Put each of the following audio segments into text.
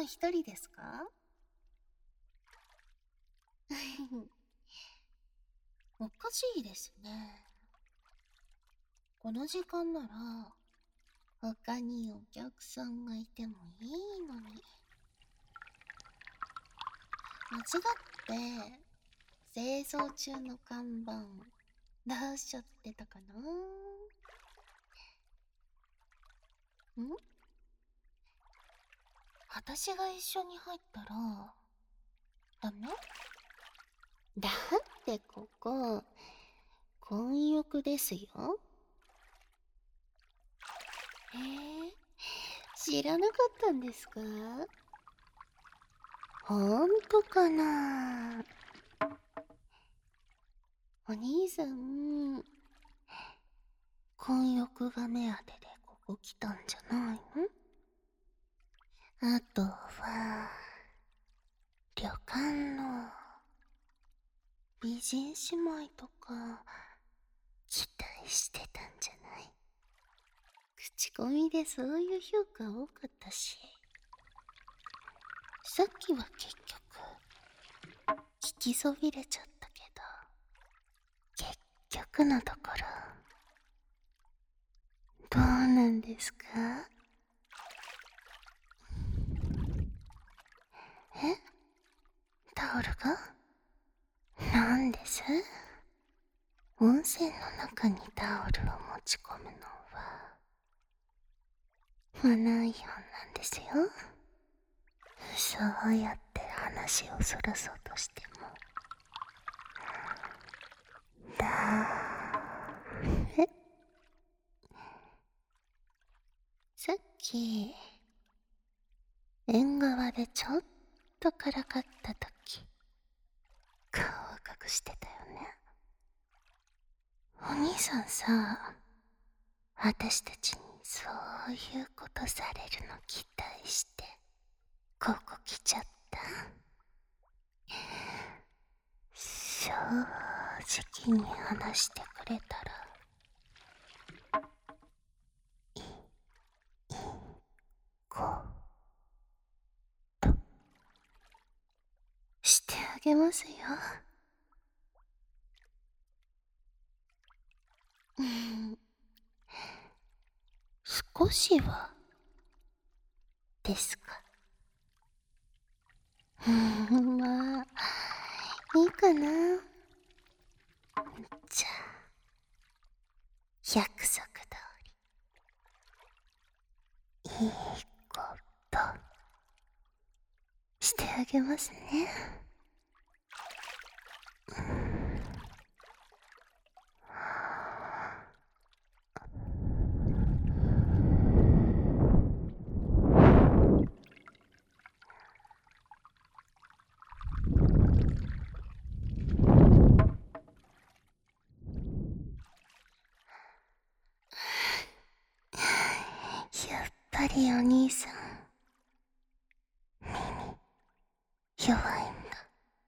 一人ですか？おかしいですね。この時間なら、他にお客さんがいてもいいのに。間違って、清掃中の看板、出しちゃってたかな？私が一緒に入ったら、ダメ？だってここ、混浴ですよ。知らなかったんですか？ほんとかな？お兄さん、混浴が目当てでここ来たんじゃないの？あとは、旅館の美人姉妹とか期待してたんじゃない？口コミでそういう評価多かったし、さっきは結局聞きそびれちゃったけど、結局のところどうなんですか？え？タオルが？なんです？温泉の中にタオルを持ち込むのはマナー違反なんですよ。そうやって話をそらそうとしてもえ？さっき縁側でちょっとからかったとき顔を隠してたよね。お兄さんさ、私たちにそういうことされるの期待してここ来ちゃった？正直に話してくれたらいいことしてあげますよ。少しはですか？まあいいかな。じゃあ約束通りいいことしてあげますね。やっぱりお兄さん耳弱いんだ。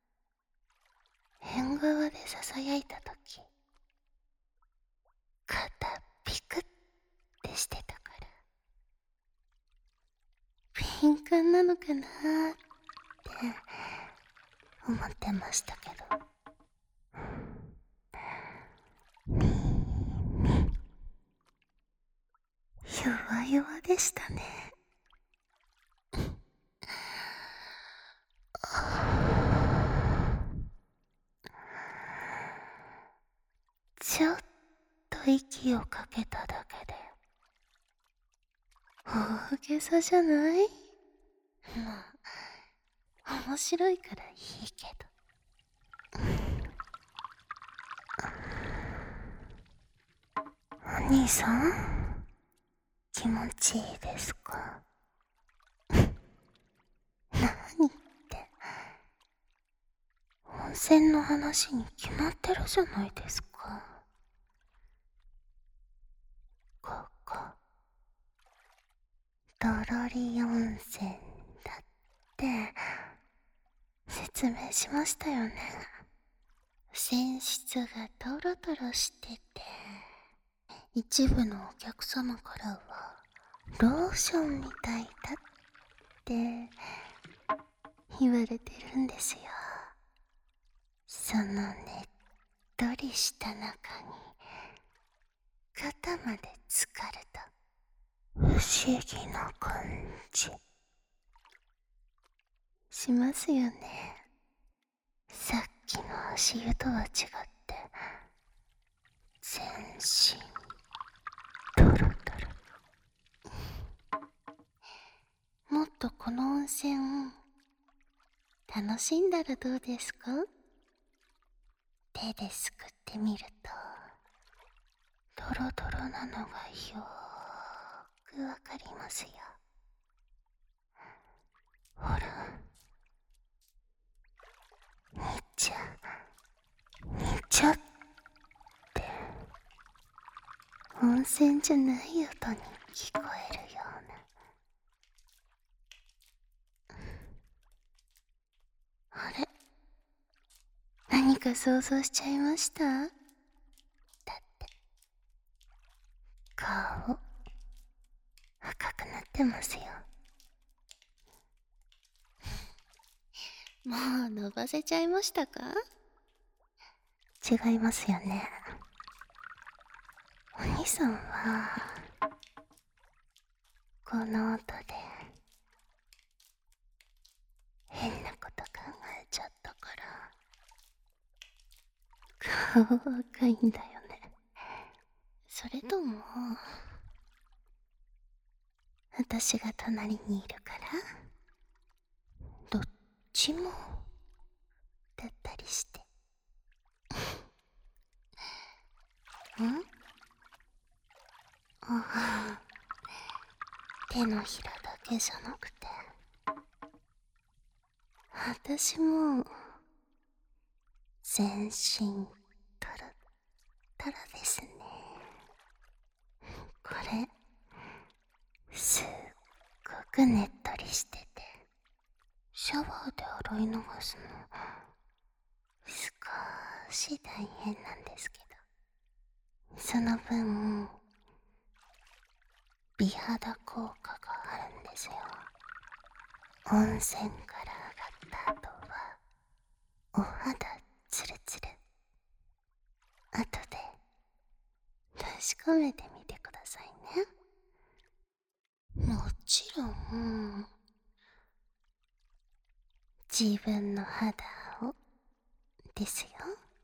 縁側でささやいたとき肩ピクってしてたから敏感なのかなーって思ってましたけど、弱々でしたね。ちょっと息をかけただけで大げさじゃない？まあ面白いからいいけど。お兄さん気持ちいいですか？何って温泉の話に決まってるじゃないですか。ここドロリ温泉だって説明しましたよね。泉質がトロトロしてて、一部のお客様からはローションみたいだっって言われてるんですよ。そのねっとりした中に肩まで浸かると不思議な感じしますよね。さっきの足湯とは違って全身トロトロ。もっとこの温泉楽しんだらどうですか？手ですくってみるとトロトロなのがよーくわかりますよ。ほら、にちゃにちゃって温泉じゃない音に聞こえるような。あれ、何か想像しちゃいました？だって顔赤くなってますよ。もう伸ばせちゃいましたか？違いますよね。お兄さんはこの音で変なこと考えちゃったから顔赤いんだよね。それとも私が隣にいるからどっちもだったりして。ん？ああ、手のひらだけじゃなくて私も全身トロトロですね。これすっごくねっとりしててシャワーで洗い流すの少し大変なんですけど、その分美肌効果があるんですよ。温泉から上がった後はお肌ツルツル。後で確かめてみてくださいね。もちろん自分の肌をですよ。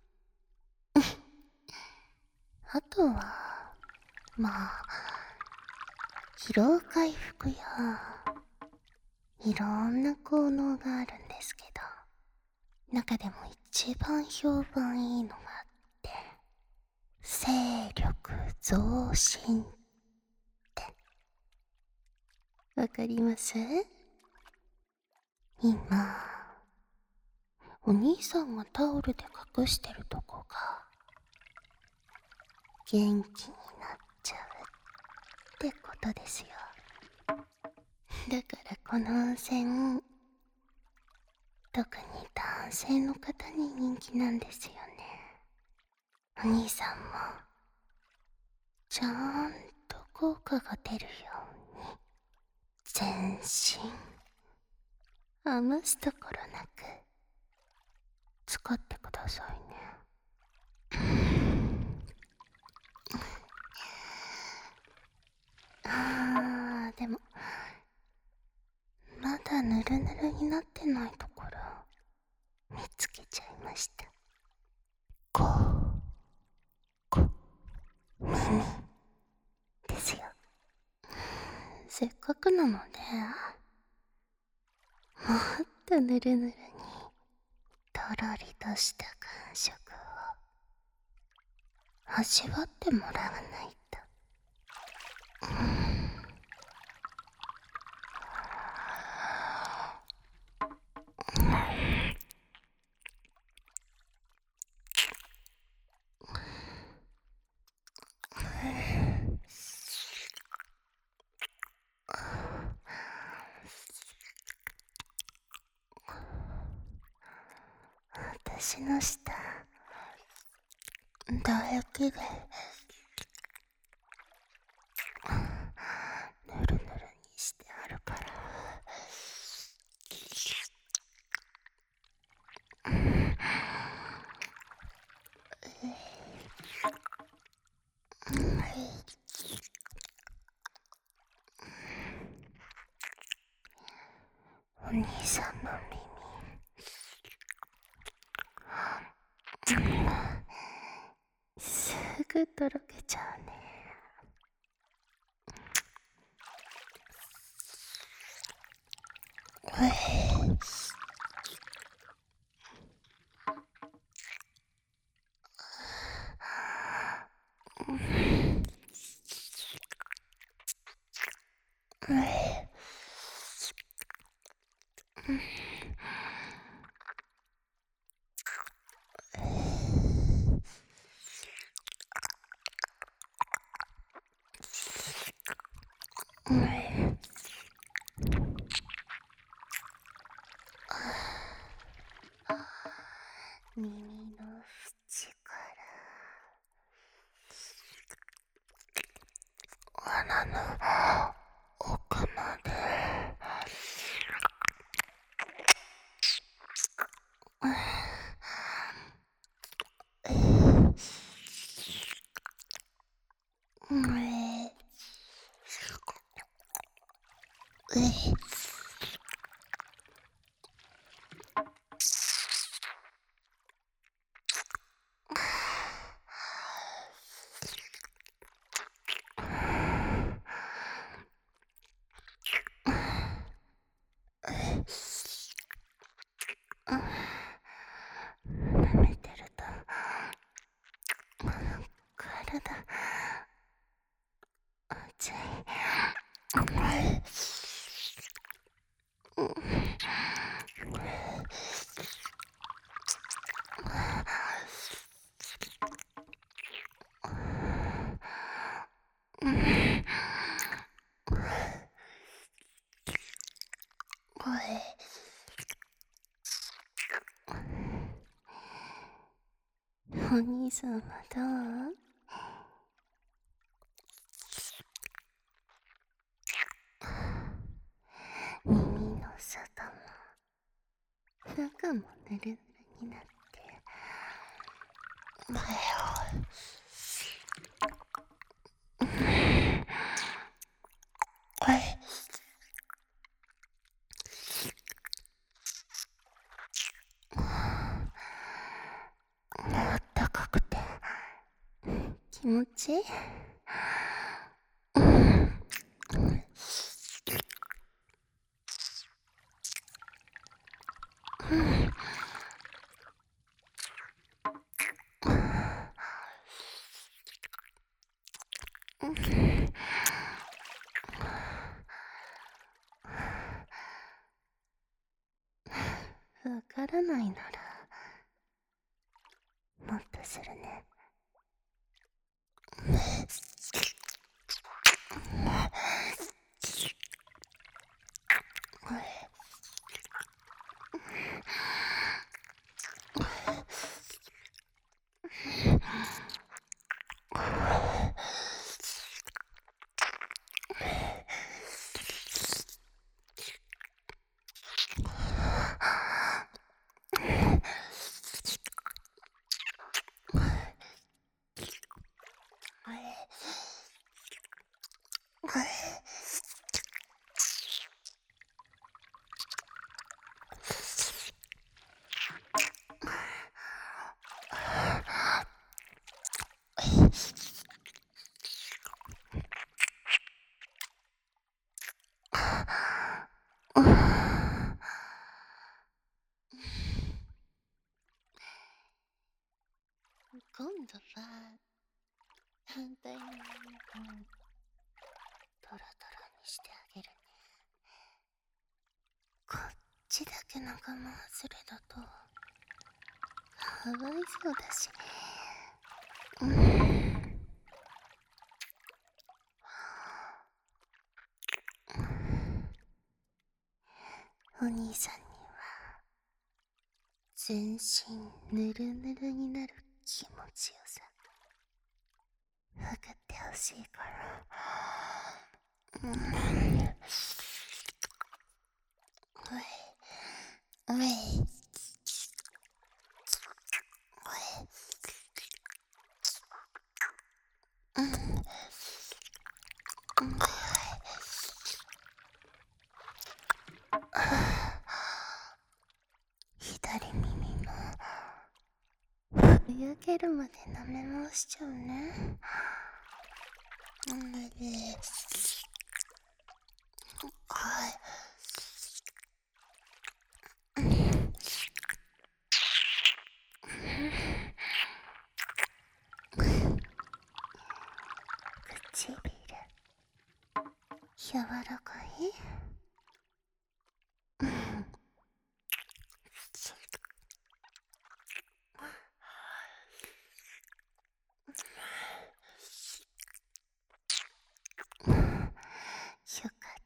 あとはまあ疲労回復やいろんな効能があるんですけど、中でも一番評判いいのがあって精力増進ってわかります？今お兄さんがタオルで隠してるとこが元気になっちゃうってことですよ。だからこの温泉特に男性の方に人気なんですよね。お兄さんもちゃんと効果が出るように全身余すところなく使ってくださいね。でもまだぬるぬるになってないところ見つけちゃいました。こ耳ですよ。せっかくなのでもっとぬるぬるにとろりとした感触を味わってもらわないと。私の舌唾液でぬるぬるにしてあるから兄さんの耳すぐとろけちゃうね。耳の縁から穴の奥まで舐めてると体熱い。お兄さんはどう？耳の外も中もぬるぬるになって前をあったかくて気持ちいい。わからないならもっとするね。今度は反対の耳もトロトロにしてあげるね。こっちだけ仲間外れだとかわいそうだし。お兄さんには全身ぬるぬるになる気持ちよさ分かってほしいから。 やけるまで舐め回しちゃうね。はい。唇柔らかい。よかった。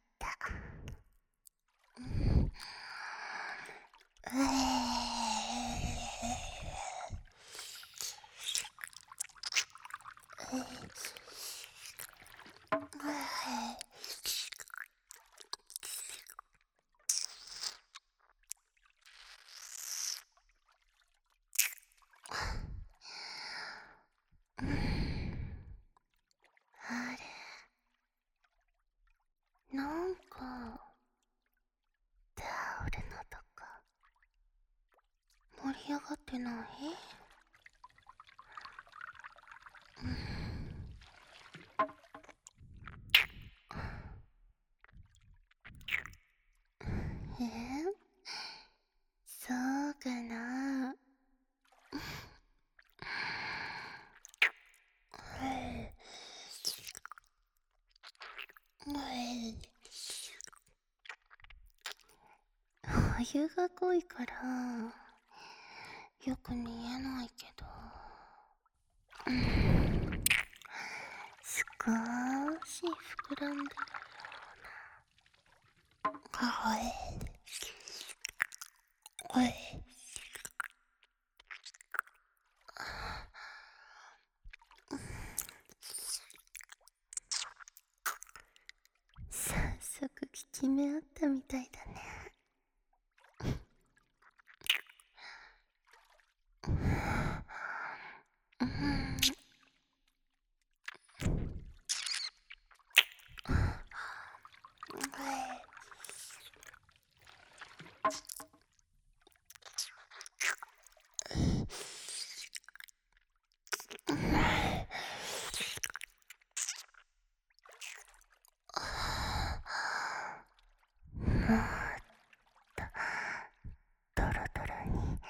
あれ、なんかタオルのとこ盛り上がってない？そうかな。お湯が濃いからよく見えないけど、少し膨らんでる。はい。早速効き目あったみたいだね。もっとドロドロに。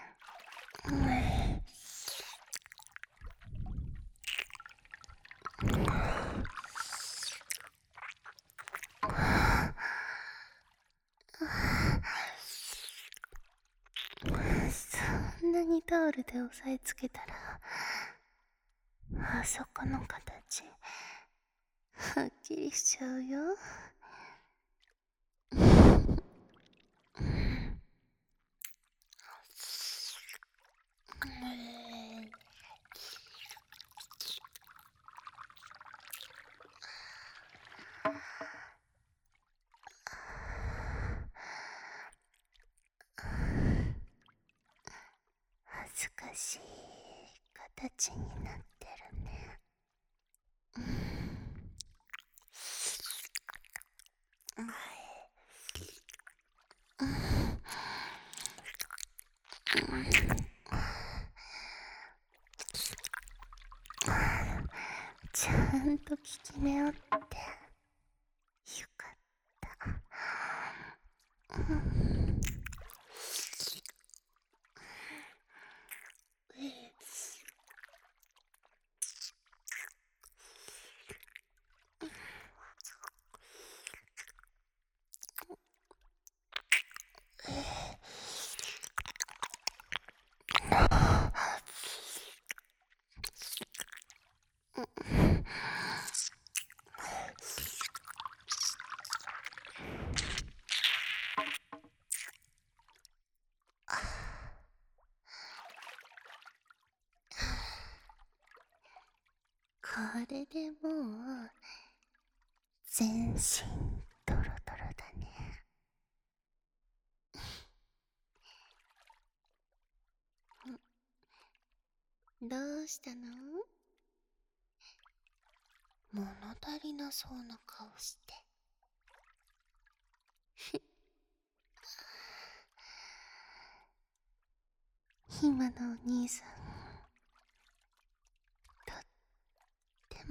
そんなにタオルで押さえつけたらあそこの形はっきりしちゃうよ。恥ずかしい形になってるね。ちゃんと効き目あってよかった。これでもう全身ドロドロだね。どうしたの？物足りなそうな顔して。今のお兄さん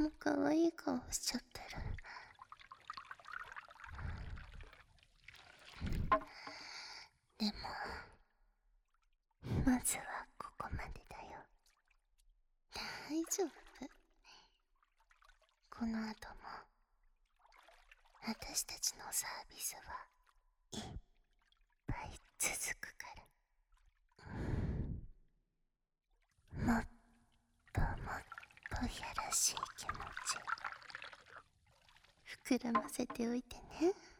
も可愛い顔しちゃってる。でもまずはここまでだよ。大丈夫。この後も私たちのサービスはいっぱい続くから。もっともっとやらしい気持ち膨らませておいてね。